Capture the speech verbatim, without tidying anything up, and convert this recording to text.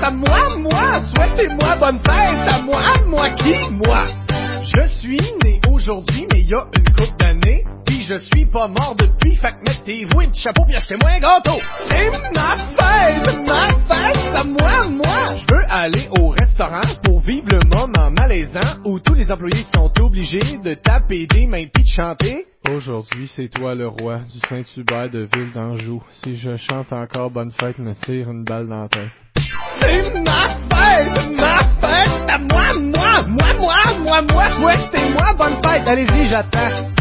à moi, moi, souhaitez-moi bonne fête, à moi, moi qui, moi. Je suis né aujourd'hui, mais il y a une couple d'années, pis je suis pas mort depuis, fait que mettez-vous un petit chapeau pis achetez-moi un gâteau. C'est ma fête, ma fête, à moi, moi. Je veux aller au restaurant pour vivre le moment malaisant où tous les employés sont obligés de taper des mains pis de chanter. Aujourd'hui, c'est toi le roi du Saint-Hubert de Ville d'Anjou. Si je chante encore bonne fête, me tire une balle dans la tête. C'est ma fête, ma fête, à moi, moi, moi, moi, moi, moi, souhaitez-moi bonne fête. Allez-y, j'attends.